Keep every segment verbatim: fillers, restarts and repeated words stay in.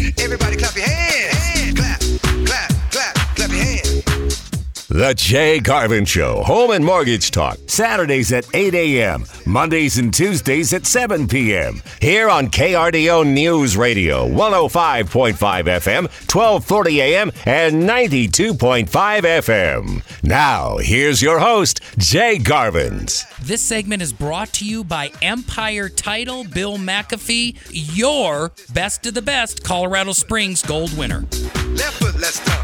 Everybody clap your hands. Clap, clap, clap, clap your hands. The Jay Garvin Show, Home and Mortgage Talk, Saturdays at eight a.m., Mondays and Tuesdays at seven p.m. Here on K R D O News Radio, one oh five point five F M, twelve forty a.m., and ninety-two point five F M. Now, here's your host, Jay Garvins. This segment is brought to you by Empire Title, Bill McAfee, your best of the best Colorado Springs gold winner. Left foot, let's go.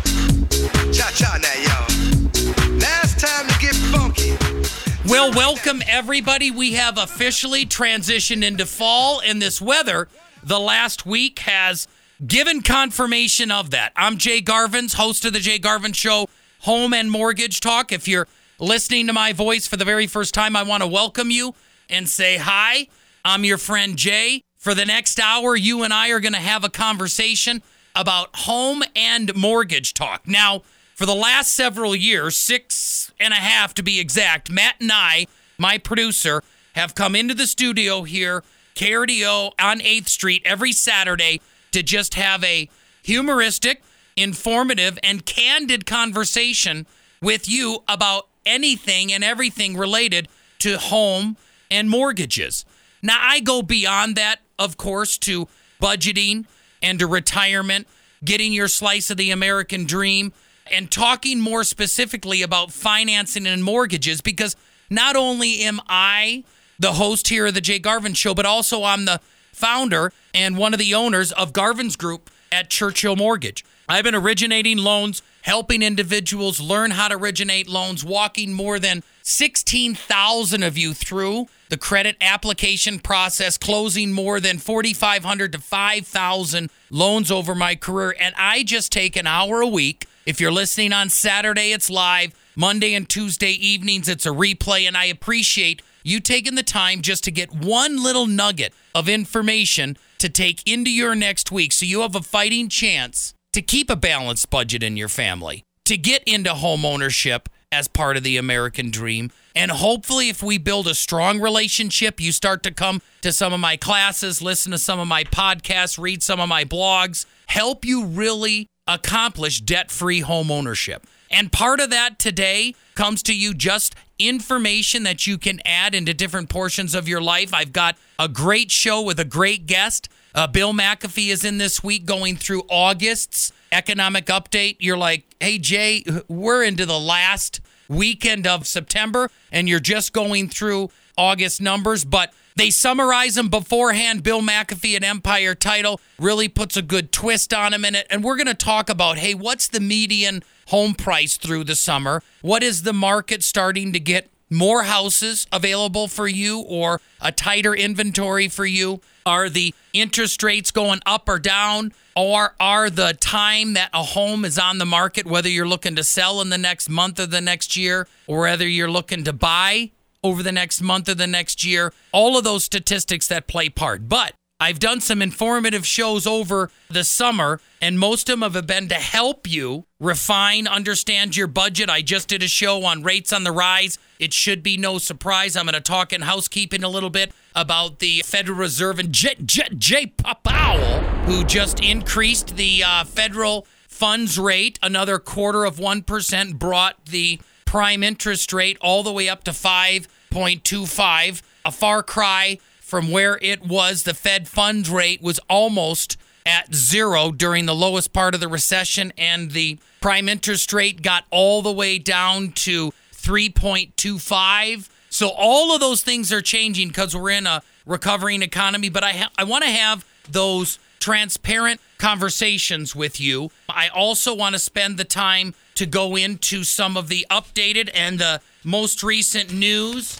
Cha-cha now, y'all. Now it's time to get funky. Well, welcome everybody. We have officially transitioned into fall, and this weather the last week has given confirmation of that. I'm Jay Garvins, host of the Jay Garvin Show, Home and Mortgage Talk. If you're listening to my voice for the very first time, I want to welcome you and say hi. I'm your friend Jay. For the next hour, you and I are going to have a conversation about home and mortgage talk. Now, for the last several years, six and a half to be exact, Matt and I, my producer, have come into the studio here, K R D O on eighth Street, every Saturday to just have a humoristic, informative, and candid conversation with you about anything and everything related to home and mortgages. Now, I go beyond that, of course, to budgeting and to retirement, getting your slice of the American dream, and talking more specifically about financing and mortgages, because not only am I the host here of the Jay Garvin Show, but also I'm the founder and one of the owners of Garvin's Group at Churchill Mortgage. I've been originating loans, helping individuals learn how to originate loans, walking more than sixteen thousand of you through the credit application process, closing more than forty-five hundred to five thousand loans over my career. And I just take an hour a week. If you're listening on Saturday, it's live. Monday and Tuesday evenings, it's a replay. And I appreciate you taking the time just to get one little nugget of information to take into your next week so you have a fighting chance to keep a balanced budget in your family, to get into home ownership as part of the American dream. And hopefully, if we build a strong relationship, you start to come to some of my classes, listen to some of my podcasts, read some of my blogs, help you really accomplish debt-free home ownership. And part of that today comes to you just information that you can add into different portions of your life. I've got a great show with a great guest. Uh, Bill McAfee is in this week going through August's economic update. You're like, hey, Jay, we're into the last weekend of September, and you're just going through August numbers, but they summarize them beforehand. Bill McAfee at Empire Title really puts a good twist on them in it. And we're going to talk about, hey, what's the median home price through the summer? What is the market starting to get more houses available for you or a tighter inventory for you? Are the interest rates going up or down? Or are the time that a home is on the market, whether you're looking to sell in the next month or the next year, or whether you're looking to buy over the next month or the next year, all of those statistics that play part. But I've done some informative shows over the summer, and most of them have been to help you refine, understand your budget. I just did a show on rates on the rise. It should be no surprise. I'm going to talk in housekeeping a little bit about the Federal Reserve and J. J. J. Powell, who just increased the uh, federal funds rate another quarter of one percent, brought the prime interest rate all the way up to five point two five, a far cry from where it was. The Fed funds rate was almost at zero during the lowest part of the recession, and the prime interest rate got all the way down to three point two five. So all of those things are changing because we're in a recovering economy, but I ha- I want to have those transparent conversations with you. I also want to spend the time to go into some of the updated and the most recent news.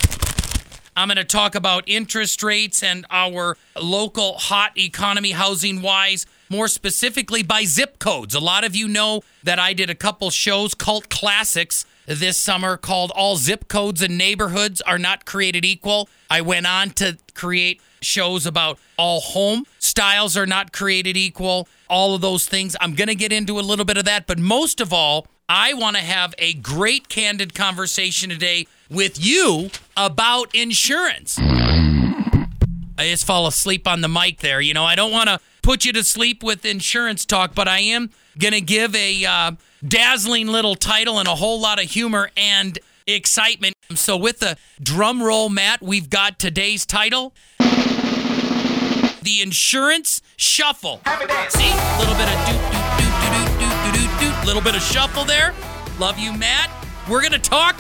I'm going to talk about interest rates and our local hot economy housing-wise, more specifically by zip codes. A lot of you know that I did a couple shows, cult classics, this summer called All Zip Codes and Neighborhoods Are Not Created Equal. I went on to create shows about all home styles are not created equal, all of those things. I'm going to get into a little bit of that, but most of all, I want to have a great candid conversation today with you about insurance. I just fall asleep on the mic there. You know, I don't want to put you to sleep with insurance talk, but I am going to give a uh, dazzling little title and a whole lot of humor and excitement. So with the drum roll, Matt, we've got today's title, The Insurance Shuffle. See? A little bit of doot, doot, doot, doot, doot, doot, doot, doot. Little bit of shuffle there. Love you, Matt. We're going to talk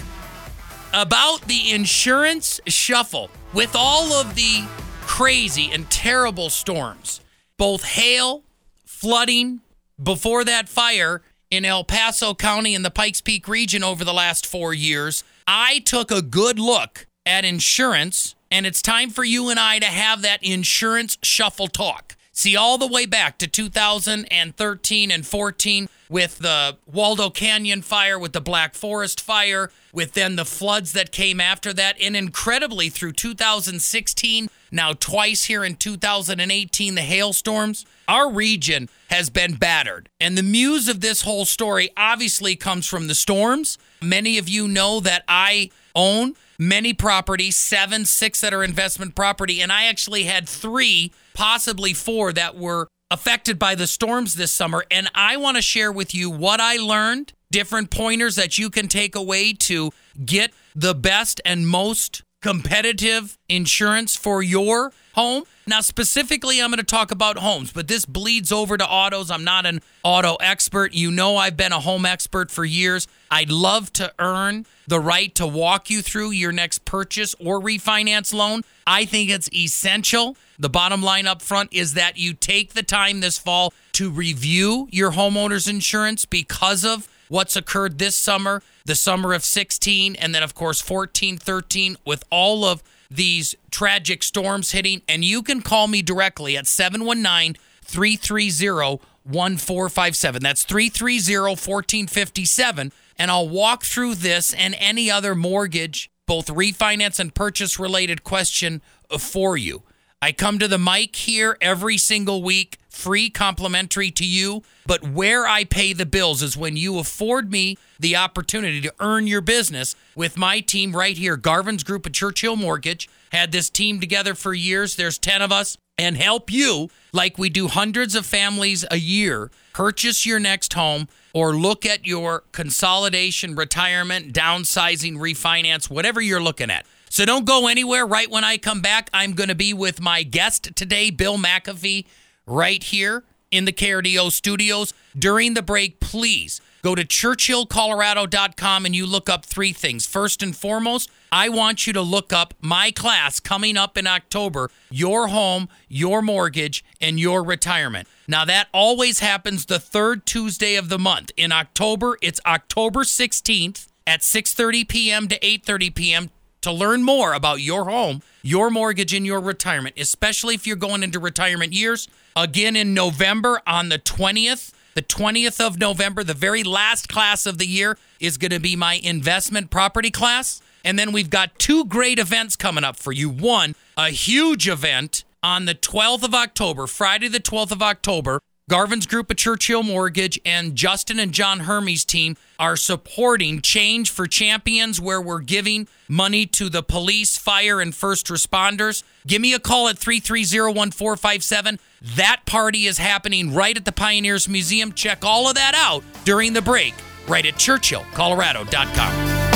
about the insurance shuffle. With all of the crazy and terrible storms, both hail, flooding, before that fire in El Paso County and the Pikes Peak region over the last four years, I took a good look at insurance, and it's time for you and I to have that insurance shuffle talk. See, all the way back to two thousand thirteen and fourteen with the Waldo Canyon fire, with the Black Forest fire, with then the floods that came after that, and incredibly through two thousand sixteen, now twice here in two thousand eighteen, the hailstorms. Our region has been battered. And the muse of this whole story obviously comes from the storms. Many of you know that I own many properties, seven, six that are investment property, and I actually had three, possibly four, that were affected by the storms this summer. And I want to share with you what I learned, different pointers that you can take away to get the best and most competitive insurance for your home. Now, specifically, I'm going to talk about homes, but this bleeds over to autos. I'm not an auto expert. You know I've been a home expert for years. I'd love to earn the right to walk you through your next purchase or refinance loan. I think it's essential. The bottom line up front is that you take the time this fall to review your homeowner's insurance because of what's occurred this summer, the summer of sixteen, and then, of course, fourteen, thirteen, with all of these tragic storms hitting. And you can call me directly at seven one nine, three three zero, one four five seven. That's three three zero, one four five seven. And I'll walk through this and any other mortgage, both refinance and purchase related question for you. I come to the mic here every single week, free, complimentary to you. But where I pay the bills is when you afford me the opportunity to earn your business with my team right here. Garvin's Group at Churchill Mortgage had this team together for years. There's ten of us, and help you like we do hundreds of families a year purchase your next home or look at your consolidation, retirement, downsizing, refinance, whatever you're looking at. So don't go anywhere. Right when I come back, I'm going to be with my guest today, Bill McAfee, right here in the K R D O studios. During the break, please go to churchill colorado dot com and you look up three things. First and foremost, I want you to look up my class coming up in October, Your Home, Your Mortgage, and Your Retirement. Now, that always happens the third Tuesday of the month. In October, it's October sixteenth at six thirty p.m. to eight thirty p.m. to learn more about your home, your mortgage, and your retirement, especially if you're going into retirement years. Again, in November on the twentieth, the twentieth of November, the very last class of the year is going to be my investment property class. And then we've got two great events coming up for you. One, a huge event on the twelfth of October, Friday the twelfth of October. Garvin's Group at Churchill Mortgage and Justin and John Hermes' team are supporting Change for Champions, where we're giving money to the police, fire, and first responders. Give me a call at three three zero, one four five seven. That party is happening right at the Pioneers Museum. Check all of that out during the break right at churchill colorado dot com.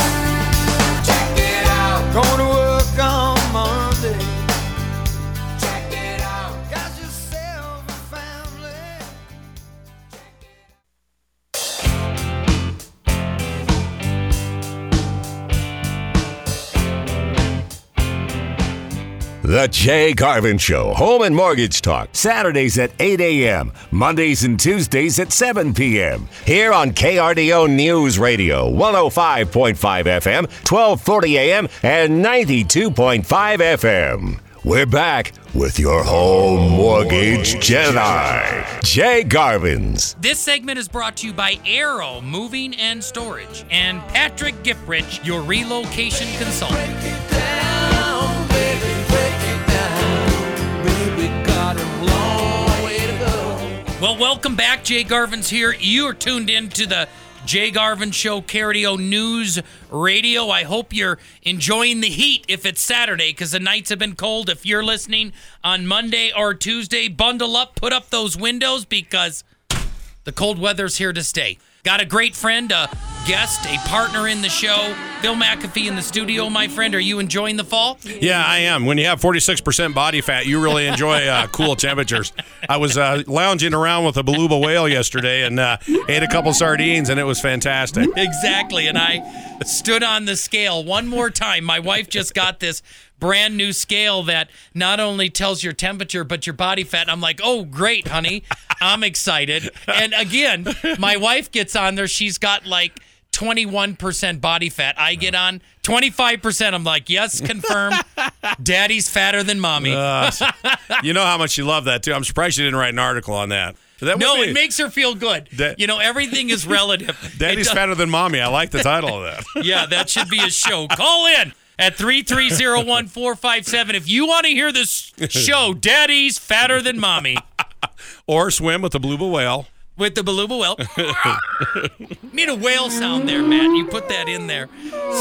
Check it out. Going to work on Monday. Check it out. Got yourself a family. The Jay Garvin Show, Home and Mortgage Talk, Saturdays at eight a.m., Mondays and Tuesdays at seven p.m. Here on K R D O News Radio, one oh five point five F M, twelve forty a.m., and ninety-two point five F M. We're back with your home mortgage Jedi, Jay Garvin's. This segment is brought to you by Arrow Moving and Storage and Patrick Gifrich, your relocation consultant. Break it down, baby, break it down. Baby, got a long way to go. Well, welcome back. Jay Garvin's here. You are tuned in to the Jay Garvin Show, K R D O News Radio. I hope you're enjoying the heat if it's Saturday, because the nights have been cold. If you're listening on Monday or Tuesday, bundle up, put up those windows, because the cold weather's here to stay. Got a great friend, a guest, a partner in the show, Phil McAfee in the studio, my friend. Are you enjoying the fall? Yeah, I am. When you have forty-six percent body fat, you really enjoy uh, cool temperatures. I was uh, lounging around with a beluga whale yesterday and uh, ate a couple sardines, and it was fantastic. Exactly, and I stood on the scale one more time. My wife just got this brand new scale that not only tells your temperature, but your body fat. And I'm like, oh, great, honey. I'm excited. And again, my wife gets on there. She's got like twenty-one percent body fat. I get on twenty-five percent. I'm like, yes, confirmed. Daddy's fatter than mommy. Uh, you know how much you love that, too. I'm surprised you didn't write an article on that. That no, be, it makes her feel good. That, you know, everything is relative. Daddy's fatter than mommy. I like the title of that. Yeah, that should be a show. Call in at three three zero, one four five seven if you want to hear this show, Daddy's Fatter Than Mommy. Or swim with the beluga whale. With the beluga whale. Need a whale sound there, Matt. You put that in there.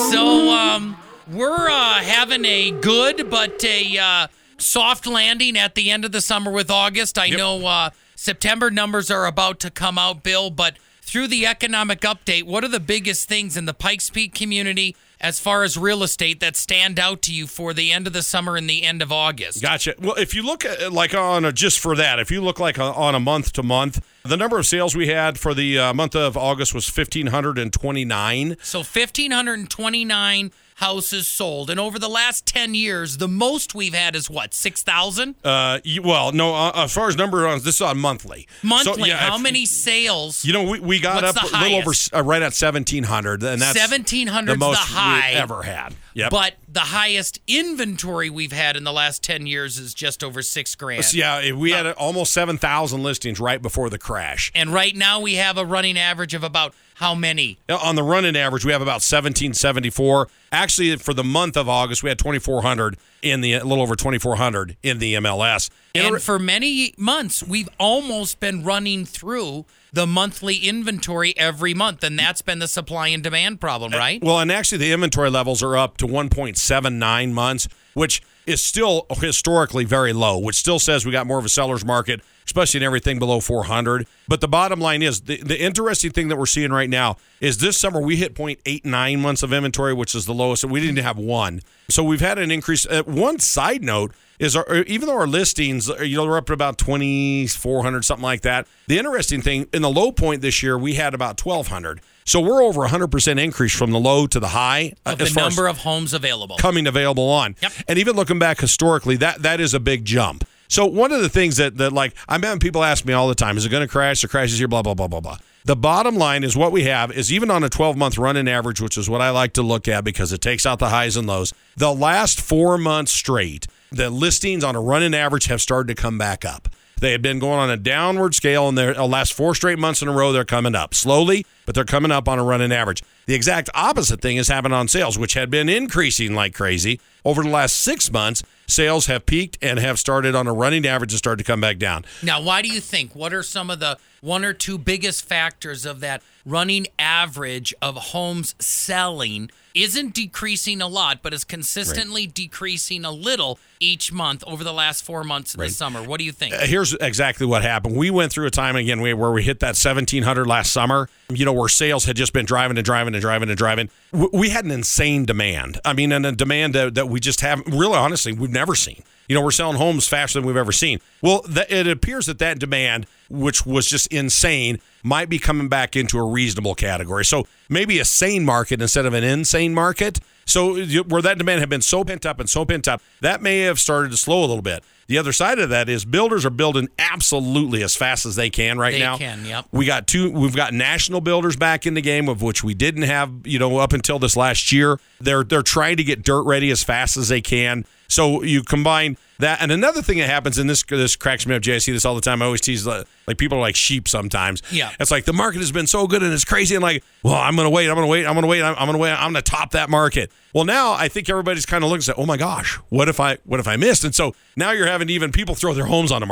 So um, we're uh, having a good but a uh, soft landing at the end of the summer with August. I yep. know uh, September numbers are about to come out, Bill, but through the economic update, what are the biggest things in the Pikes Peak community as far as real estate that stand out to you for the end of the summer and the end of August? Gotcha. Well, if you look at like on a, just for that, if you look like a, on a month to month, the number of sales we had for the uh, month of August was one thousand five hundred twenty-nine. So one thousand five hundred twenty-nine houses sold. And over the last ten years, the most we've had is what, six thousand? Uh, you- well, no, uh, as far as number on, this is on monthly. Monthly. So, yeah, How if- many sales? You know, we, we got What's up the a little over, highest? uh, right at seventeen hundred, and that's seventeen hundred the is most the high. we've ever had. Yep. But the highest inventory we've had in the last ten years is just over six grand. So, yeah, we had almost seven thousand listings right before the crash. And right now we have a running average of about how many? On the running average, we have about seventeen seventy-four. Actually, for the month of August, we had twenty-four hundred in the, a little over twenty-four hundred in the M L S. And for many months, we've almost been running through the monthly inventory every month, and that's been the supply and demand problem, right? Well, and actually the inventory levels are up to one point seven nine months, which is still historically very low, which still says we got more of a seller's market, especially in everything below four hundred. But the bottom line is, the, the interesting thing that we're seeing right now is this summer we hit zero point eight nine months of inventory, which is the lowest, and we didn't have one. So we've had an increase. Uh, one side note is our, even though our listings, you know, they're up to about twenty-four hundred, something like that. The interesting thing, in the low point this year, we had about twelve hundred. So we're over one hundred percent increase from the low to the high. Of the number of homes available. Coming available on. Yep. And even looking back historically, that that is a big jump. So one of the things that, that like, I'm having people ask me all the time, is it going to crash? The crash is here, blah, blah, blah, blah, blah. The bottom line is what we have is even on a twelve-month running average, which is what I like to look at because it takes out the highs and lows, the last four months straight, the listings on a running average have started to come back up. They have been going on a downward scale, and the last four straight months in a row, they're coming up. Slowly, but they're coming up on a running average. The exact opposite thing is happening on sales, which had been increasing like crazy. Over the last six months, sales have peaked and have started on a running average and started to come back down. Now, why do you think? What are some of the one or two biggest factors of that running average of homes selling isn't decreasing a lot, but is consistently right. decreasing a little each month over the last four months of right. the summer? What do you think? Uh, here's exactly what happened. We went through a time again where we hit that seventeen hundred last summer, you know, where sales had just been driving and driving and driving and driving. We had an insane demand. I mean, and a demand that, that we just haven't, really honestly, we've never seen. You know, we're selling homes faster than we've ever seen. Well, th- it appears that that demand, which was just insane, might be coming back into a reasonable category. So maybe a sane market instead of an insane market. So you, where that demand had been so pent up and so pent up, that may have started to slow a little bit. The other side of that is builders are building absolutely as fast as they can right they now. They can, yep. We got two. We've got national builders back in the game, of which we didn't have, you know, up until this last year. They're they're trying to get dirt ready as fast as they can. So you combine that, and another thing that happens, and this this cracks me up, Jay, I see this all the time. I always tease, like, like people are like sheep sometimes. Yeah. It's like the market has been so good and it's crazy, and like, well, I'm going to wait, I'm going to wait, I'm going to wait, I'm, I'm going to wait, I'm going to top that market. Well, now I think everybody's kind of looking and say, oh my gosh, what if I what if I missed? And so now you're having even people throw their homes on the market.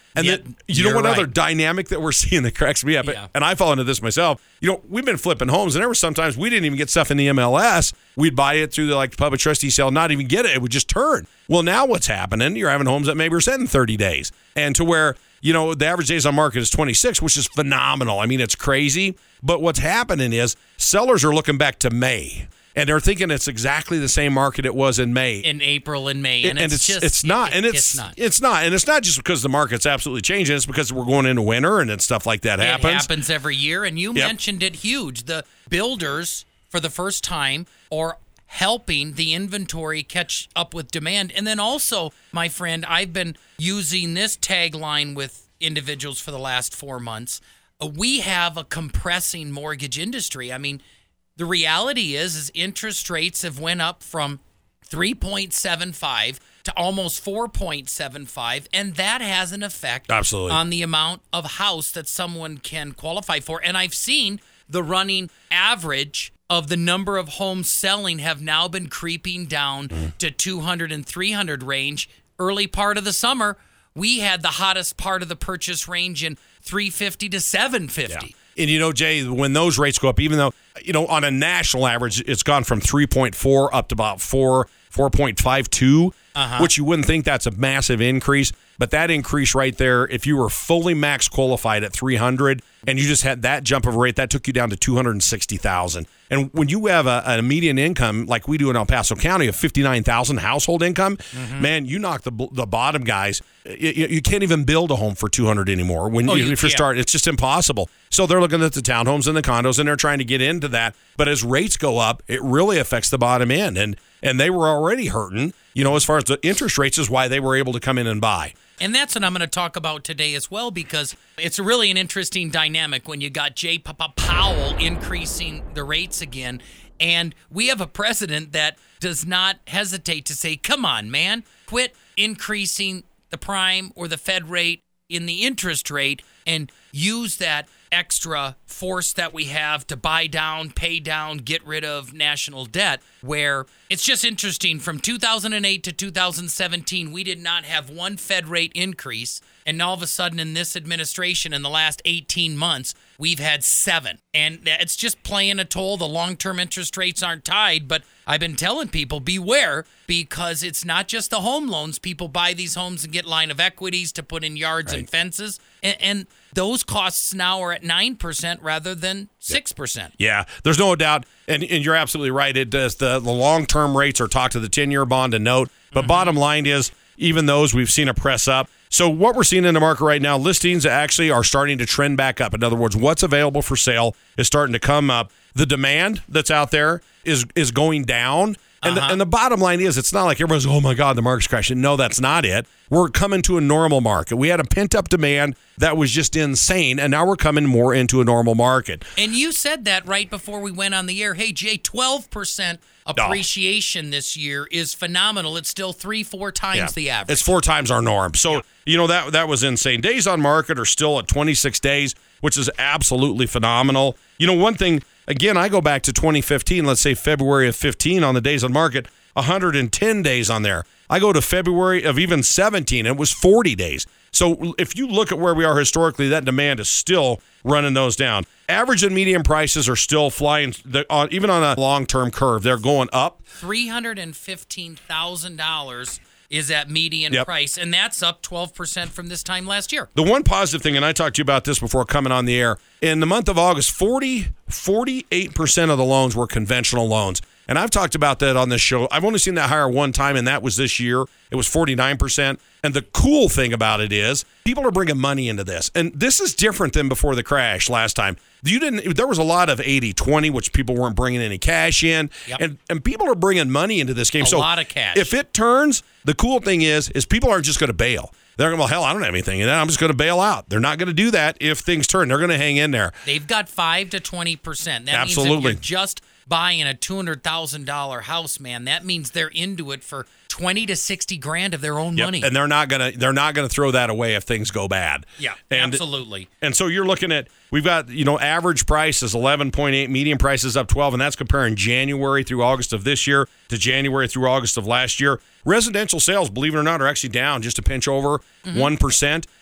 And Yeah, then, you know you're what other right. dynamic that we're seeing that cracks me up? Yeah. And I fall into this myself. You know, we've been flipping homes, and there were sometimes we didn't even get stuff in the M L S. We'd buy it through the like public trustee sale, not even get it. It would just turn. Well, now what's happening? You're having homes that maybe are set in thirty days. And to where, you know, the average days on market is twenty-six, which is phenomenal. I mean, it's crazy. But what's happening is sellers are looking back to May. And they're thinking it's exactly the same market it was in May. In April and May. And, and it's, it's just. it's not. it- and it's it's not. It's not. And it's not just because the market's absolutely changing. It's because we're going into winter and then stuff like that happens. It happens every year, and you Yep. mentioned it huge. The builders, for the first time, are helping the inventory catch up with demand. And then also, my friend, I've been using this tagline with individuals for the last four months. Uh, We have a compressing mortgage industry. I mean, the reality is, is interest rates have went up from three point seven five to almost four point seven five, and that has an effect Absolutely. on the amount of house that someone can qualify for. And I've seen the running average of the number of homes selling have now been creeping down Mm. to two hundred and three hundred range. Early part of the summer, we had the hottest part of the purchase range in three fifty to seven fifty. And, you know, Jay, when those rates go up, even though, you know, on a national average, it's gone from three point four up to about four, four point five two, Uh-huh. which you wouldn't think that's a massive increase. But that increase right there, if you were fully max qualified at three hundred and you just had that jump of rate, that took you down to two hundred sixty thousand. And when you have a, a median income like we do in El Paso County of fifty-nine thousand household income, Mm-hmm. man, you knock the the bottom guys. You, you can't even build a home for two hundred anymore. When Oh, you, you if you're can't. starting, it's just impossible. So they're looking at the townhomes and the condos, and they're trying to get into that. But as rates go up, it really affects the bottom end, and and they were already hurting. You know, as far as the interest rates is why they were able to come in and buy. And that's what I'm going to talk about today as well, because it's really an interesting dynamic when you got Jay Papa Powell increasing the rates again. And we have a president that does not hesitate to say, come on, man, quit increasing the prime or the Fed rate in the interest rate and use that extra force that we have to buy down, pay down, get rid of national debt, where it's just interesting. From two thousand eight to two thousand seventeen, we did not have one Fed rate increase. And all of a sudden in this administration, in the last eighteen months, we've had seven. And it's just playing a toll. The long-term interest rates aren't tied, but I've been telling people, beware, because it's not just the home loans. People buy these homes and get line of equities to put in yards and fences. And, and those costs now are at nine percent rather than six percent. Yeah, there's no doubt, and, and you're absolutely right. It does. The, the long-term rates are talked to the ten-year bond and note, but bottom line is, even those we've seen a press up. So what we're seeing in the market right now, listings actually are starting to trend back up. In other words, what's available for sale is starting to come up. The demand that's out there is is going down. And, Uh-huh. the, and the bottom line is, it's not like everyone's, oh my God, the market's crashing. No, that's not it. We're coming to a normal market. We had a pent-up demand that was just insane, and now we're coming more into a normal market. And you said that right before we went on the air. Hey, Jay, twelve percent appreciation this year is phenomenal. It's still three, four times Yeah. the average. It's four times our norm. So, you know, that that was insane. Days on market are still at twenty-six days, which is absolutely phenomenal. You know, one thing, again, I go back to twenty fifteen, let's say February of fifteen on the days on market, one hundred ten days on there. I go to February of even seventeen, it was forty days. So if you look at where we are historically, that demand is still running those down. Average and median prices are still flying, on, even on a long-term curve, they're going up. three hundred fifteen thousand dollars is that median Yep. price, and that's up twelve percent from this time last year. The one positive thing, and I talked to you about this before coming on the air, in the month of August, forty, forty-eight percent of the loans were conventional loans. And I've talked about that on this show. I've only seen that higher one time, and that was this year. It was forty-nine percent. And the cool thing about it is people are bringing money into this. And this is different than before the crash last time. You didn't. There was a lot of eighty twenty, which people weren't bringing any cash in. Yep. And and people are bringing money into this game. A so lot of cash. If it turns, the cool thing is, is people aren't just going to bail. They're going, well, hell, I don't have anything in that. I'm just going to bail out. They're not going to do that if things turn. They're going to hang in there. They've got five to twenty percent. That means Absolutely. if you're just buying a two hundred thousand dollars house, man, that means they're into it for twenty to sixty grand of their own Yep. money. And they're not gonna they're not gonna throw that away if things go bad. yeah, and, absolutely. And so you're looking at, we've got, you know, average price is eleven point eight, median price is up twelve, and that's comparing January through August of this year to January through August of last year. Residential sales, believe it or not, are actually down just a pinch over Mm-hmm. one percent.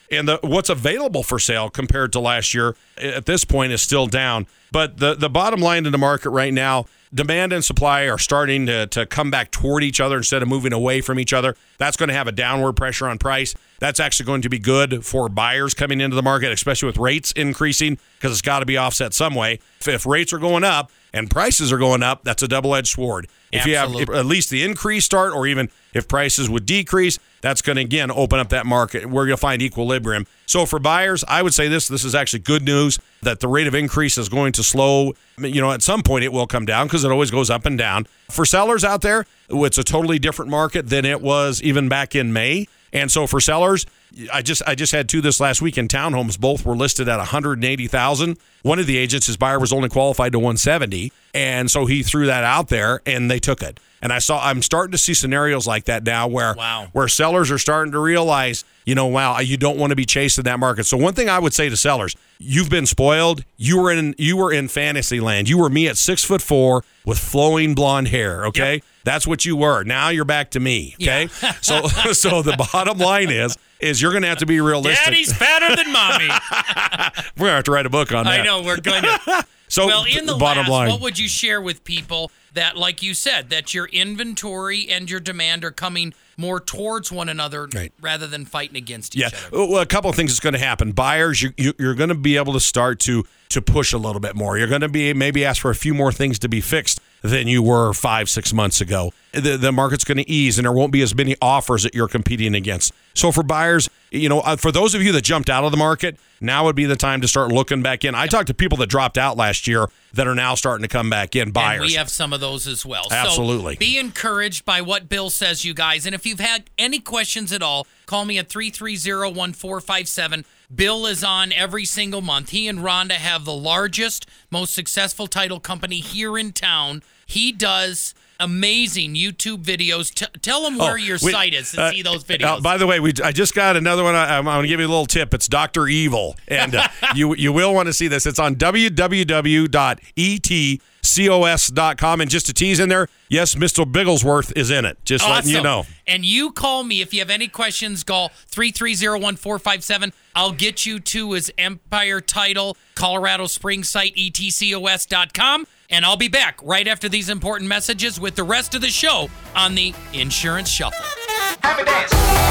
And the what's available for sale compared to last year at this point is still down. But the, the bottom line in the market right now, demand and supply are starting to, to come back toward each other instead of moving away from each other. That's going to have a downward pressure on price. That's actually going to be good for buyers coming into the market, especially with rates increasing, because it's got to be offset some way. If, if rates are going up and prices are going up, that's a double-edged sword. If Absolutely. you have at least the increase start, or even if prices would decrease, that's going to, again, open up that market. We're going to find equilibrium. So for buyers, I would say this, this is actually good news, that the rate of increase is going to slow. You know, at some point it will come down because it always goes up and down. For sellers out there, it's a totally different market than it was even back in May. And so for sellers, I just I just had two this last week in townhomes. Both were listed at one hundred eighty thousand dollars. One of the agents, his buyer was only qualified to one hundred seventy thousand dollars, and so he threw that out there, and they took it. And I saw I'm starting to see scenarios like that now where Wow. where sellers are starting to realize, you know, wow, you don't want to be chasing that market. So one thing I would say to sellers, you've been spoiled. You were in you were in fantasy land. You were me at six foot four with flowing blonde hair. Okay. Yep. That's what you were. Now you're back to me. Okay. Yeah. so so the bottom line is is you're going to have to be realistic. Daddy's fatter than mommy. We're going to have to write a book on that. I know, we're going to. So Well, in the bottom last, line, what would you share with people that, like you said, that your inventory and your demand are coming more towards one another Right. rather than fighting against each yeah, other? well, a couple of things that's going to happen. Buyers, you, you, you're going to be able to start to to push a little bit more. You're going to be maybe ask for a few more things to be fixed than you were five, six months ago. The, the market's going to ease, and there won't be as many offers that you're competing against. So for buyers, you know, uh, for those of you that jumped out of the market, now would be the time to start looking back in. I talked to people that dropped out last year that are now starting to come back in, buyers. And we have some of those as well. Absolutely. So be encouraged by what Bill says, you guys. And if you've had any questions at all, call me at three three zero, one four five seven. Bill is on every single month. He and Rhonda have the largest, most successful title company here in town. He does amazing YouTube videos. T- tell them where Oh, your we- site is to uh, see those uh, videos. by the way, we I just got another one. I, I'm going to give you a little tip. It's Doctor Evil, and uh, you you will want to see this. It's on w w w dot e t cos dot com, and just to tease in there, yes, Mister Bigglesworth is in it. Just letting you Awesome. know. And you call me if you have any questions. Call three three zero, one four five seven. I'll get you to his Empire Title Colorado Springs site, e t cos dot com. And I'll be back right after these important messages with the rest of the show on the Insurance Shuffle. Happy dance.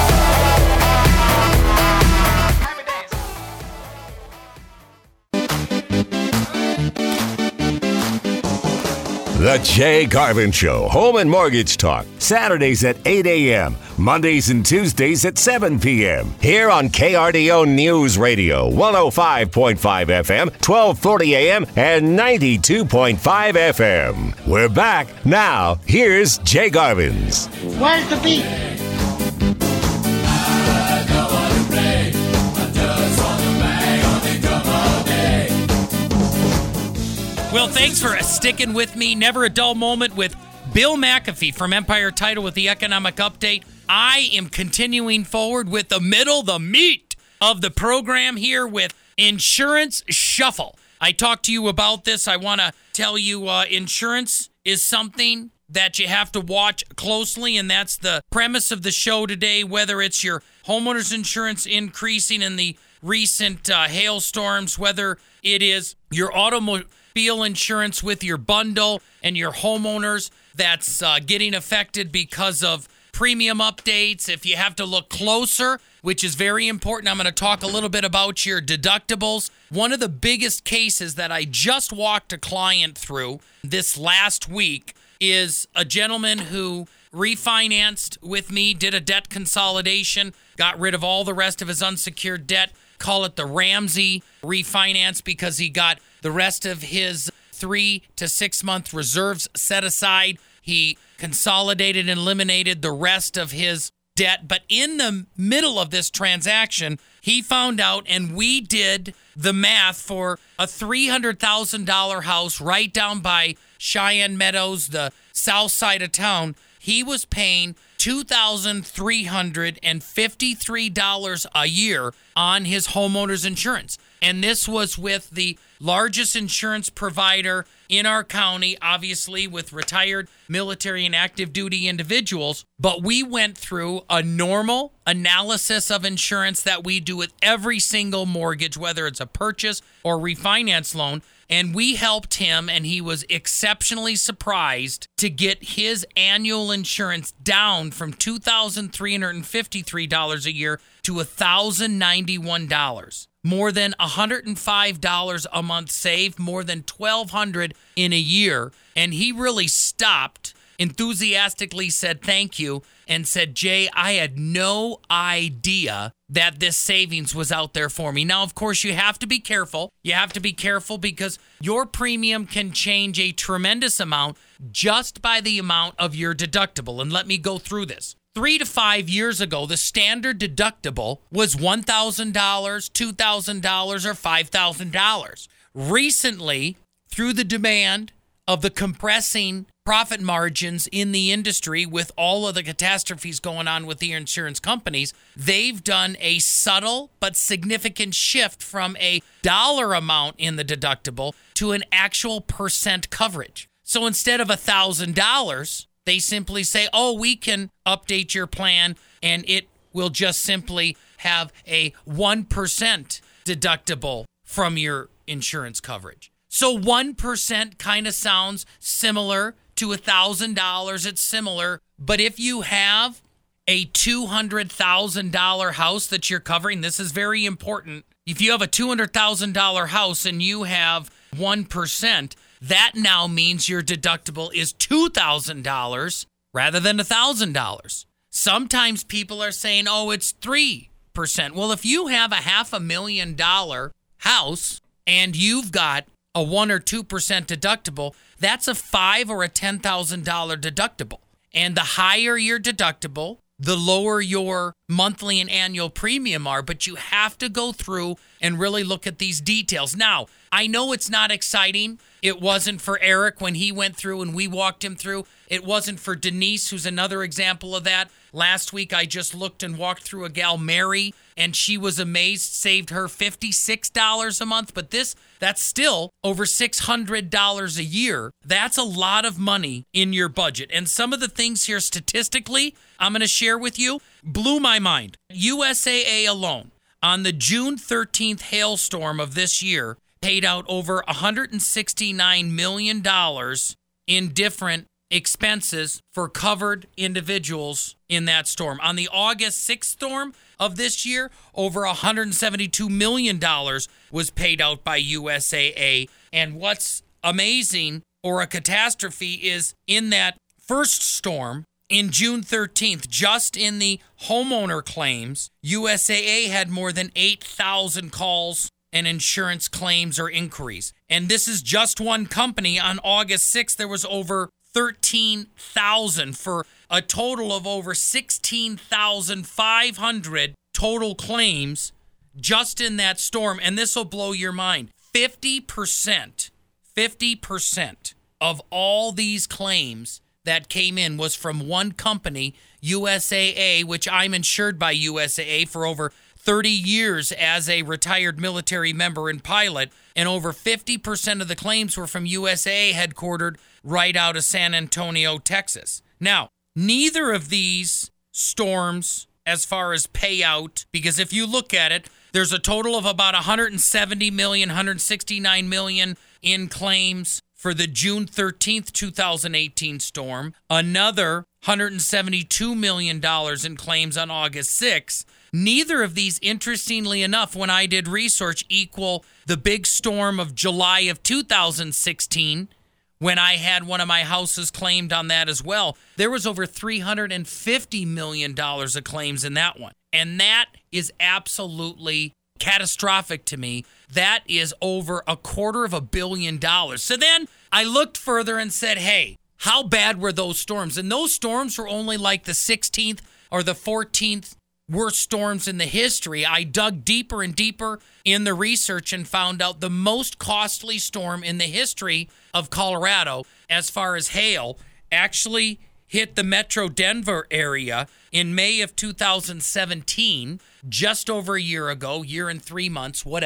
Happy dance. The Jay Garvin Show, Home and Mortgage Talk, Saturdays at eight a.m., Mondays and Tuesdays at seven p.m. Here on K R D O News Radio, one oh five point five F M, twelve forty a.m., and ninety-two point five F M. We're back. Now, here's Jay Garvin's. Where's the beat? Well, thanks for sticking with me. Never a dull moment with Bill McAfee from Empire Title with the economic update. I am continuing forward with the middle, the meat of the program here with Insurance Shuffle. I talked to you about this. I want to tell you uh, insurance is something that you have to watch closely, and that's the premise of the show today, whether it's your homeowner's insurance increasing in the recent uh, hailstorms, whether it is your automobile insurance with your bundle and your homeowners that's uh, getting affected because of premium updates. If you have to look closer, which is very important, I'm going to talk a little bit about your deductibles. One of the biggest cases that I just walked a client through this last week is a gentleman who refinanced with me, did a debt consolidation, got rid of all the rest of his unsecured debt. Call it the Ramsey refinance because he got the rest of his three to six month reserves set aside. He consolidated and eliminated the rest of his debt. But in the middle of this transaction, he found out, and we did the math for a three hundred thousand dollars house right down by Cheyenne Meadows, the south side of town. He was paying two thousand three hundred fifty-three dollars a year on his homeowner's insurance. And this was with the largest insurance provider in our county, obviously with retired military and active duty individuals. But we went through a normal analysis of insurance that we do with every single mortgage, whether it's a purchase or refinance loan. And we helped him, and he was exceptionally surprised to get his annual insurance down from two thousand three hundred fifty-three dollars a year to one thousand ninety-one dollars. More than one hundred five dollars a month saved, more than twelve hundred dollars in a year. And he really stopped, enthusiastically said thank you, and said, Jay, I had no idea that this savings was out there for me. Now, of course, you have to be careful. You have to be careful because your premium can change a tremendous amount just by the amount of your deductible. And let me go through this. Three to five years ago, the standard deductible was one thousand dollars, two thousand dollars, or five thousand dollars. Recently, through the demand of the compressing profit margins in the industry with all of the catastrophes going on with the insurance companies, they've done a subtle but significant shift from a dollar amount in the deductible to an actual percent coverage. So instead of one thousand dollars, they simply say, oh, we can update your plan and it will just simply have a one percent deductible from your insurance coverage. So one percent kind of sounds similar to one thousand dollars. It's similar. But if you have a two hundred thousand dollars house that you're covering, this is very important. If you have a two hundred thousand dollars house and you have one percent, that now means your deductible is two thousand dollars rather than one thousand dollars. Sometimes people are saying, oh, it's three percent. Well, if you have a half a million dollar house and you've got a one or two percent deductible, that's a five or a ten thousand dollars deductible. And the higher your deductible, the lower your monthly and annual premium are, but you have to go through and really look at these details. Now, I know it's not exciting. It wasn't for Eric when he went through and we walked him through. It wasn't for Denise, who's another example of that. Last week, I just looked and walked through a gal, Mary, and she was amazed, saved her fifty-six dollars a month. But this, that's still over six hundred dollars a year. That's a lot of money in your budget. And some of the things here statistically I'm going to share with you blew my mind. U S A A alone, on the June thirteenth hailstorm of this year, paid out over one hundred sixty-nine million dollars in different expenses for covered individuals in that storm. On the August sixth storm of this year, over one hundred seventy-two million dollars was paid out by U S A A. And what's amazing, or a catastrophe, is in that first storm, in June thirteenth, just in the homeowner claims, U S A A had more than eight thousand calls and insurance claims or inquiries. And this is just one company. On August sixth, there was over thirteen thousand for a total of over sixteen thousand five hundred total claims just in that storm. And this will blow your mind. fifty percent, fifty percent of all these claims that came in was from one company, U S A A, which I'm insured by U S A A for over thirty years as a retired military member and pilot, and over fifty percent of the claims were from U S A A headquartered right out of San Antonio, Texas. Now, neither of these storms, as far as payout, because if you look at it, there's a total of about one hundred seventy million, one hundred sixty-nine million in claims for the June thirteenth, two thousand eighteen storm, another one hundred seventy-two million dollars in claims on August sixth. Neither of these, interestingly enough, when I did research, equal the big storm of July of two thousand sixteen, when I had one of my houses claimed on that as well. There was over three hundred fifty million dollars of claims in that one. And that is absolutely catastrophic to me. That is over a quarter of a billion dollars. So then I looked further and said, hey, how bad were those storms? And those storms were only like the sixteenth or the fourteenth worst storms in the history. I dug deeper and deeper in the research and found out the most costly storm in the history of Colorado, as far as hail, actually hit the Metro Denver area in May of two thousand seventeen, just over a year ago, year and three months, whatever.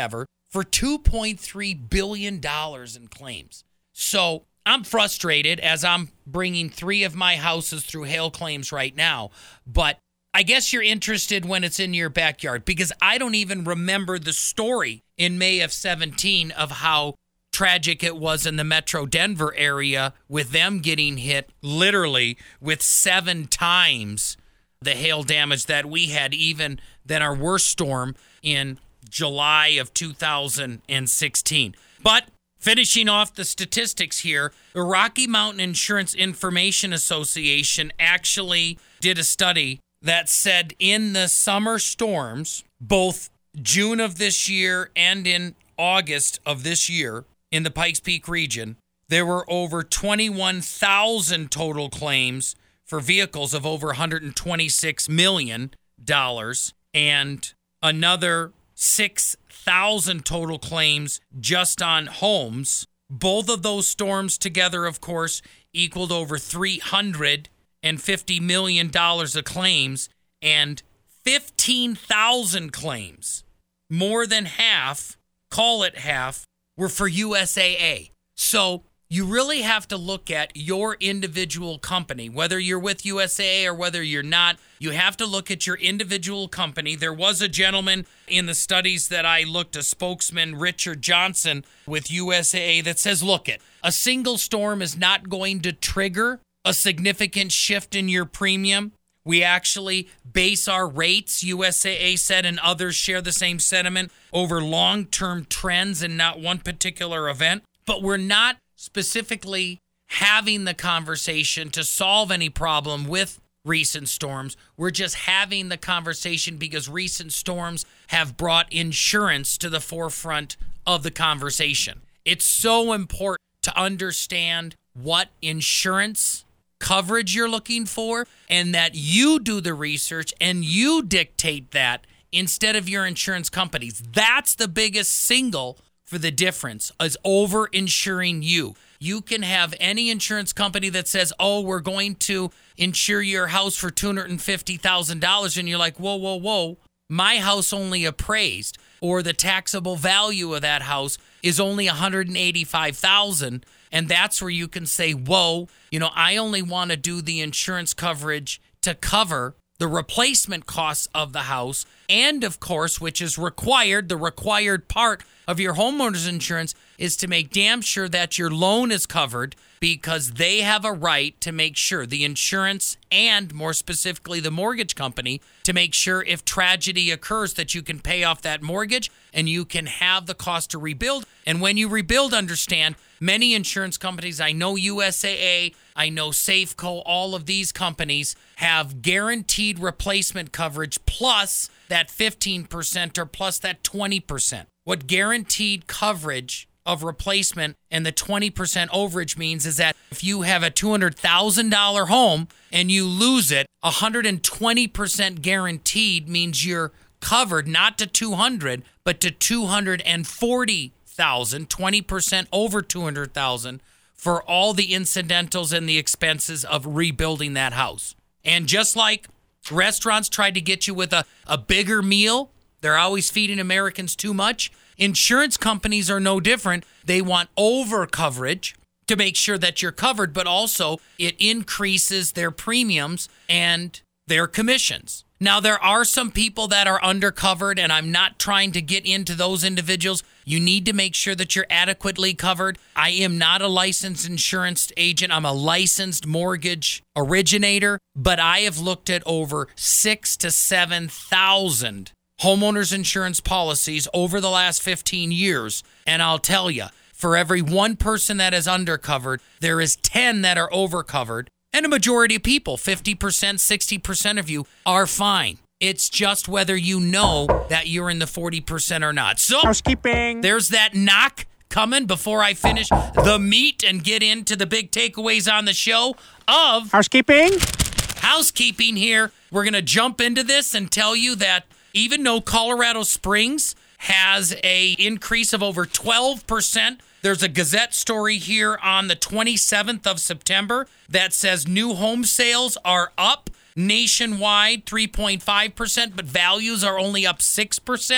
for two point three billion dollars in claims. So I'm frustrated as I'm bringing three of my houses through hail claims right now, but I guess you're interested when it's in your backyard because I don't even remember the story in May of seventeen of how tragic it was in the Metro Denver area with them getting hit literally with seven times the hail damage that we had, even than our worst storm in July of two thousand sixteen. But finishing off the statistics here, the Rocky Mountain Insurance Information Association actually did a study that said in the summer storms, both June of this year and in August of this year in the Pikes Peak region, there were over twenty-one thousand total claims for vehicles of over one hundred twenty-six million dollars and another six thousand total claims just on homes. Both of those storms together, of course, equaled over three hundred fifty million dollars of claims and fifteen thousand claims. More than half, call it half, were for U S A A. So you really have to look at your individual company, whether you're with U S A A or whether you're not. You have to look at your individual company. There was a gentleman in the studies that I looked, a spokesman, Richard Johnson, with U S A A that says, look it, a single storm is not going to trigger a significant shift in your premium. We actually base our rates, U S A A said, and others share the same sentiment, over long-term trends and not one particular event. But we're not specifically having the conversation to solve any problem with recent storms. We're just having the conversation because recent storms have brought insurance to the forefront of the conversation. It's so important to understand what insurance coverage you're looking for and that you do the research and you dictate that instead of your insurance companies. That's the biggest single for the difference, is over-insuring you. You can have any insurance company that says, oh, we're going to insure your house for two hundred fifty thousand dollars, and you're like, whoa, whoa, whoa, my house only appraised, or the taxable value of that house is only one hundred eighty-five thousand dollars. And that's where you can say, whoa, you know, I only want to do the insurance coverage to cover the replacement costs of the house. And of course, which is required, the required part of your homeowner's insurance is to make damn sure that your loan is covered, because they have a right to make sure, the insurance and more specifically the mortgage company, to make sure if tragedy occurs that you can pay off that mortgage and you can have the cost to rebuild. And when you rebuild, understand, many insurance companies, I know U S A A, I know Safeco, all of these companies have guaranteed replacement coverage plus that fifteen percent or plus that twenty percent. What guaranteed coverage of replacement and the twenty percent overage means is that if you have a two hundred thousand dollars home and you lose it, one hundred twenty percent guaranteed means you're covered not to two hundred, but to two hundred forty thousand, twenty percent over two hundred thousand for all the incidentals and the expenses of rebuilding that house. And just like restaurants tried to get you with a, a bigger meal, they're always feeding Americans too much. Insurance companies are no different. They want over coverage to make sure that you're covered, but also it increases their premiums and their commissions. Now, there are some people that are undercovered, and I'm not trying to get into those individuals. You need to make sure that you're adequately covered. I am not a licensed insurance agent. I'm a licensed mortgage originator, but I have looked at over six to seven thousand homeowners insurance policies over the last fifteen years. And I'll tell you, for every one person that is undercovered, there is ten that are overcovered. And a majority of people, fifty percent, sixty percent of you, are fine. It's just whether you know that you're in the forty percent or not. So, housekeeping. There's that knock coming before I finish the meat and get into the big takeaways on the show of Housekeeping. Housekeeping here. We're going to jump into this and tell you that even though Colorado Springs has a increase of over twelve percent, there's a Gazette story here on the twenty-seventh of September that says new home sales are up nationwide three point five percent, but values are only up six percent.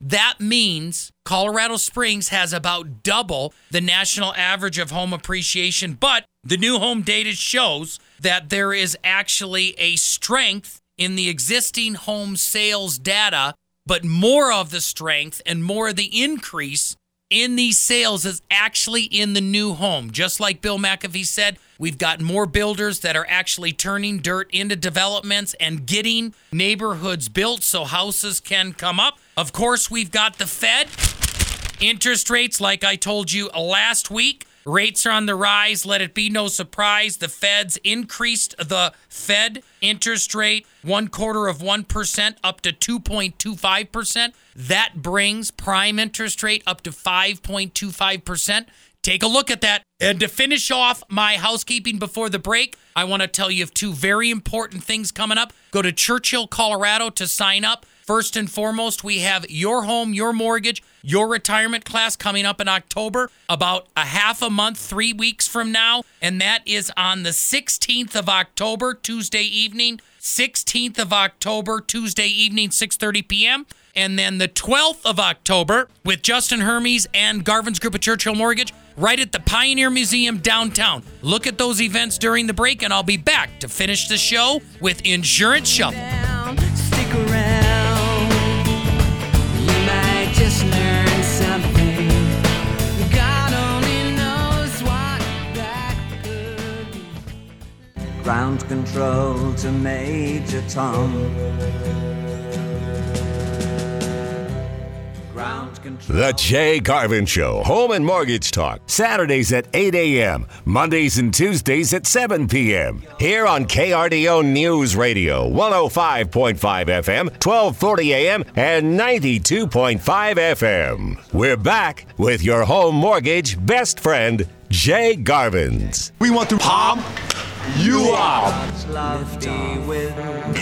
That means Colorado Springs has about double the national average of home appreciation, but the new home data shows that there is actually a strength in the existing home sales data, but more of the strength and more of the increase in these sales is actually in the new home. Just like Bill McAfee said, we've got more builders that are actually turning dirt into developments and getting neighborhoods built so houses can come up. Of course, we've got the Fed. Interest rates, like I told you last week, rates are on the rise. Let it be no surprise. The Feds increased the Fed interest rate one quarter of one percent up to two point two five percent. That brings prime interest rate up to five point two five percent. Take a look at that. And to finish off my housekeeping before the break, I want to tell you of two very important things coming up. Go to Churchill, Colorado to sign up. First and foremost, we have Your Home, Your Mortgage, Your Retirement class coming up in October, about a half a month, three weeks from now. And that is on the sixteenth of October, Tuesday evening. sixteenth of October, Tuesday evening, six thirty p.m. And then the twelfth of October with Justin Hermes and Garvin's Group of Churchill Mortgage right at the Pioneer Museum downtown. Look at those events during the break, and I'll be back to finish the show with Insurance Shuffle. Stick around, you might just learn something. God only knows what that could be. Ground control to Major Tom. Ground control. The Jay Garvin Show, Home and Mortgage Talk, Saturdays at eight a.m., Mondays and Tuesdays at seven p.m. Here on K R D O News Radio, one oh five point five F M, twelve forty a.m., and ninety-two point five F M. We're back with your home mortgage best friend, Jay Garvins. We want to palm you out. Lofty with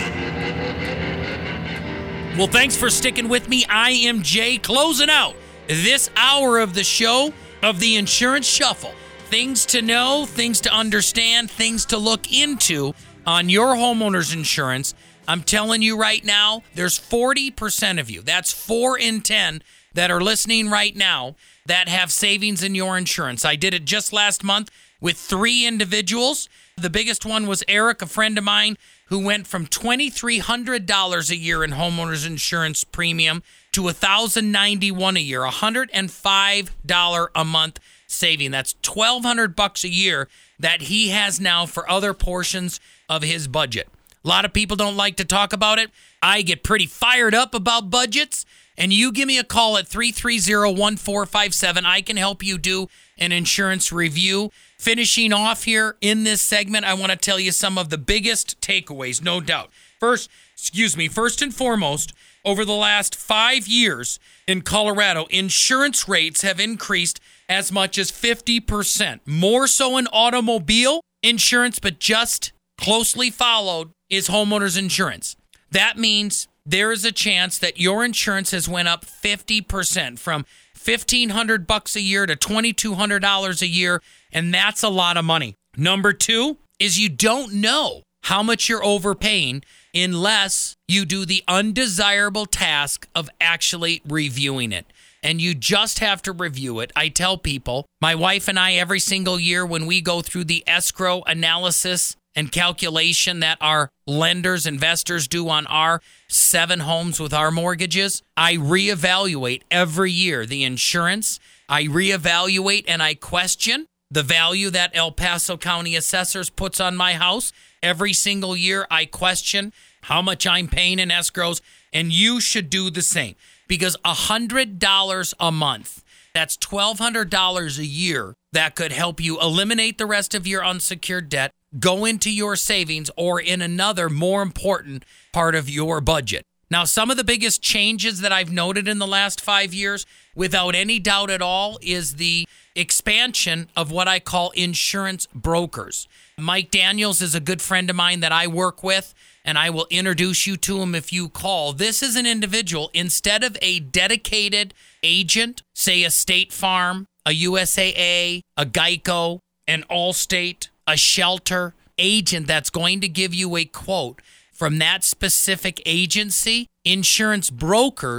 Well, thanks for sticking with me. I am Jay, closing out this hour of the show of the Insurance Shuffle. Things to know, things to understand, things to look into on your homeowner's insurance. I'm telling you right now, there's forty percent of you, that's four in ten that are listening right now that have savings in your insurance. I did it just last month with three individuals. The biggest one was Eric, a friend of mine, who went from two thousand three hundred dollars a year in homeowners insurance premium to one thousand ninety-one dollars a year, one hundred five dollars a month saving. That's twelve hundred bucks a year that he has now for other portions of his budget. A lot of people don't like to talk about it. I get pretty fired up about budgets, and you give me a call at three three zero, one four five seven. I can help you do an insurance review. Finishing off here in this segment, I want to tell you some of the biggest takeaways, no doubt. First, excuse me, first and foremost, over the last five years in Colorado, insurance rates have increased as much as fifty percent. More so in automobile insurance, but just closely followed is homeowners insurance. That means there is a chance that your insurance has went up fifty percent from fifteen hundred bucks a year to twenty-two hundred dollars a year, and that's a lot of money. Number two is you don't know how much you're overpaying unless you do the undesirable task of actually reviewing it. And you just have to review it. I tell people, my wife and I, every single year when we go through the escrow analysis and calculation that our lenders, investors do on our seven homes with our mortgages, I reevaluate every year the insurance. I reevaluate and I question the value that El Paso County Assessors puts on my house. Every single year I question how much I'm paying in escrows, and you should do the same. Because one hundred dollars a month, that's twelve hundred dollars a year, that could help you eliminate the rest of your unsecured debt, go into your savings, or in another more important part of your budget. Now, some of the biggest changes that I've noted in the last five years, without any doubt at all, is the expansion of what I call insurance brokers. Mike Daniels is a good friend of mine that I work with, and I will introduce you to him if you call. This is an individual, instead of a dedicated agent, say a State Farm, a U S A A, a Geico, an Allstate, a Shelter agent that's going to give you a quote from that specific agency, insurance brokers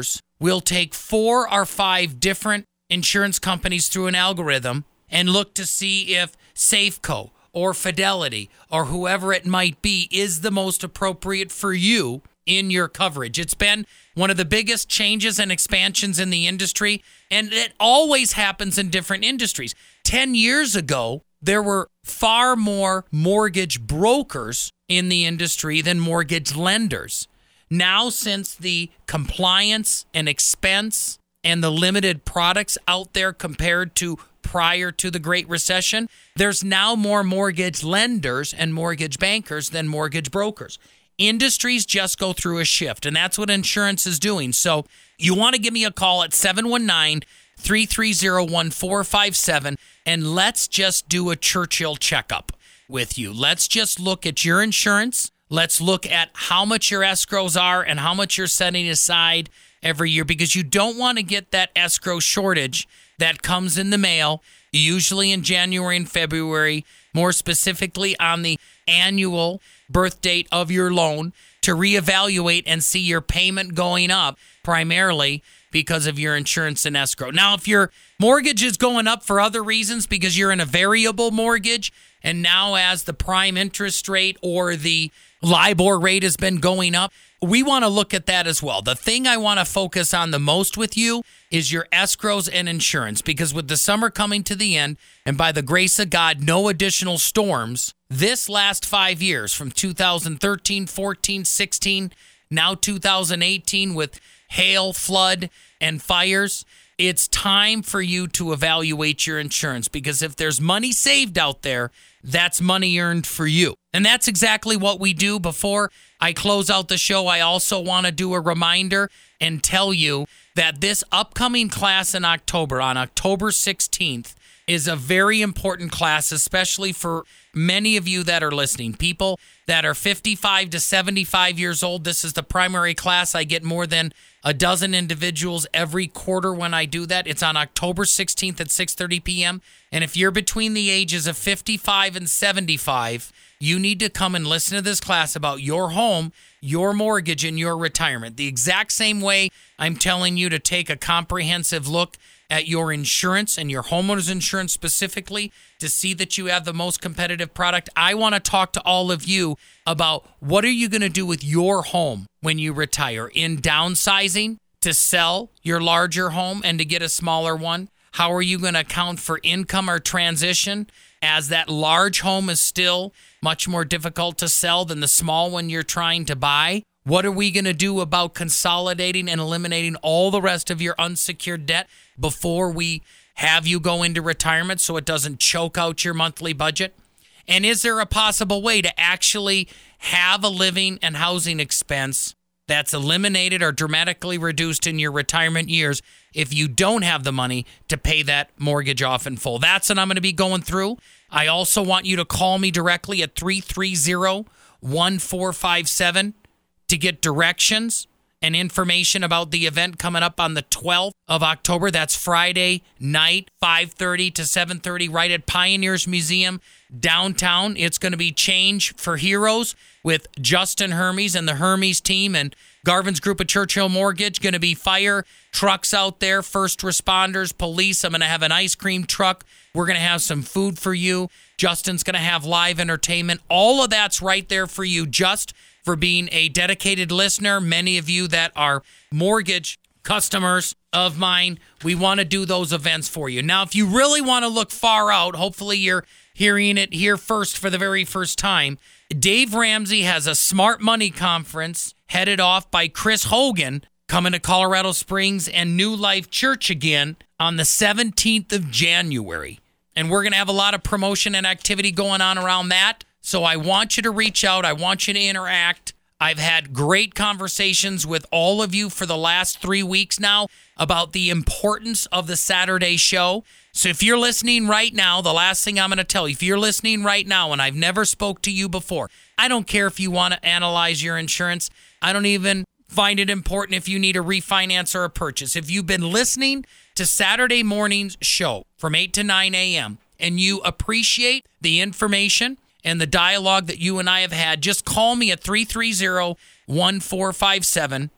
we'll take four or five different insurance companies through an algorithm and look to see if Safeco or Fidelity or whoever it might be is the most appropriate for you in your coverage. It's been one of the biggest changes and expansions in the industry, and it always happens in different industries. Ten years ago, there were far more mortgage brokers in the industry than mortgage lenders. Now, since the compliance and expense and the limited products out there compared to prior to the Great Recession, there's now more mortgage lenders and mortgage bankers than mortgage brokers. Industries just go through a shift, and that's what insurance is doing. So you want to give me a call at seven one nine, three three zero, one four five seven, and let's just do a Churchill checkup with you. Let's just look at your insurance. Let's look at how much your escrows are and how much you're setting aside every year, because you don't want to get that escrow shortage that comes in the mail, usually in January and February, more specifically on the annual birth date of your loan, to reevaluate and see your payment going up primarily because of your insurance and escrow. Now, if your mortgage is going up for other reasons because you're in a variable mortgage, and now as the prime interest rate or the LIBOR rate has been going up, we want to look at that as well. The thing I want to focus on the most with you is your escrows and insurance, because with the summer coming to the end, and by the grace of God, no additional storms, this last five years from two thousand thirteen, fourteen, sixteen, now two thousand eighteen with hail, flood, and fires, it's time for you to evaluate your insurance, because if there's money saved out there, that's money earned for you. And that's exactly what we do. Before I close out the show, I also want to do a reminder and tell you that this upcoming class in October, on October sixteenth, is a very important class, especially for many of you that are listening. People that are fifty-five to seventy-five years old, this is the primary class. I get more than a dozen individuals every quarter when I do that. It's on October sixteenth at six thirty p.m. And if you're between the ages of fifty-five and seventy-five, you need to come and listen to this class about your home, your mortgage, and your retirement. The exact same way I'm telling you to take a comprehensive look at your insurance and your homeowner's insurance specifically to see that you have the most competitive product. I want to talk to all of you about what are you going to do with your home when you retire, in downsizing to sell your larger home and to get a smaller one. How are you going to account for income or transition, as that large home is still much more difficult to sell than the small one you're trying to buy? What are we going to do about consolidating and eliminating all the rest of your unsecured debt before we have you go into retirement so it doesn't choke out your monthly budget? And is there a possible way to actually have a living and housing expense that's eliminated or dramatically reduced in your retirement years if you don't have the money to pay that mortgage off in full? That's what I'm going to be going through. I also want you to call me directly at three three zero, one four five seven to get directions and information about the event coming up on the twelfth of October. That's Friday night, five thirty to seven thirty, right at Pioneers Museum downtown. It's going to be Change for Heroes with Justin Hermes and the Hermes team, and Garvin's group of Churchill Mortgage. Going to be fire trucks out there, first responders, police. I'm going to have an ice cream truck. We're going to have some food for you. Justin's going to have live entertainment. All of that's right there for you, just for being a dedicated listener. Many of you that are mortgage customers of mine, we want to do those events for you. Now, if you really want to look far out, hopefully you're hearing it here first for the very first time, Dave Ramsey has a Smart Money Conference headed off by Chris Hogan coming to Colorado Springs and New Life Church again on the seventeenth of January. And we're going to have a lot of promotion and activity going on around that. So I want you to reach out. I want you to interact. I've had great conversations with all of you for the last three weeks now about the importance of the Saturday show. So if you're listening right now, the last thing I'm going to tell you, if you're listening right now and I've never spoke to you before, I don't care if you want to analyze your insurance. I don't even find it important if you need a refinance or a purchase. If you've been listening to Saturday morning's show from eight to nine a.m. and you appreciate the information and the dialogue that you and I have had, just call me at three three zero, one four five seven.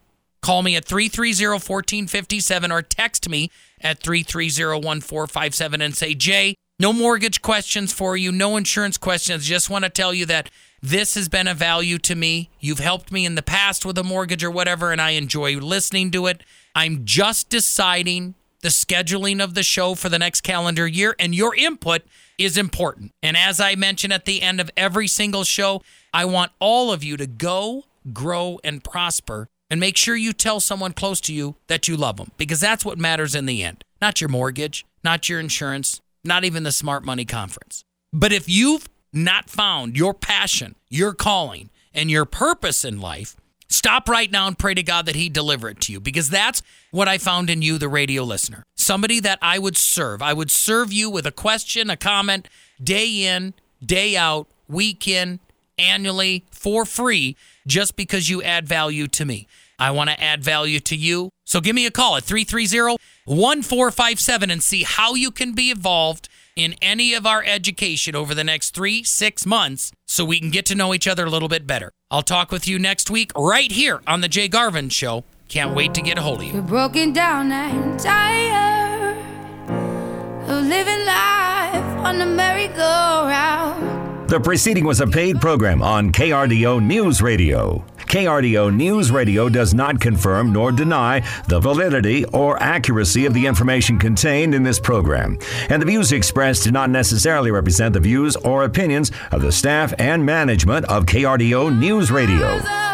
Call me at three three zero, one four five seven or text me at three three zero, one four five seven and say, Jay, no mortgage questions for you, no insurance questions. Just want to tell you that this has been a value to me. You've helped me in the past with a mortgage or whatever, and I enjoy listening to it. I'm just deciding the scheduling of the show for the next calendar year, and your input is important. And as I mention at the end of every single show, I want all of you to go, grow, and prosper, and make sure you tell someone close to you that you love them, because that's what matters in the end. Not your mortgage, not your insurance, not even the Smart Money Conference. But if you've not found your passion, your calling, and your purpose in life, stop right now and pray to God that He deliver it to you, because that's what I found in you, the radio listener. Somebody that I would serve. I would serve you with a question, a comment, day in, day out, week in, annually, for free, just because you add value to me. I want to add value to you. So give me a call at three three zero, one four five seven and see how you can be involved in any of our education over the next three, six months so we can get to know each other a little bit better. I'll talk with you next week right here on The Jay Garvin Show. Can't wait to get a hold of you. You're broken down and tired of living life on the merry-go-round. The preceding was a paid program on K R D O News Radio. K R D O News Radio does not confirm nor deny the validity or accuracy of the information contained in this program, and the views expressed do not necessarily represent the views or opinions of the staff and management of K R D O News Radio.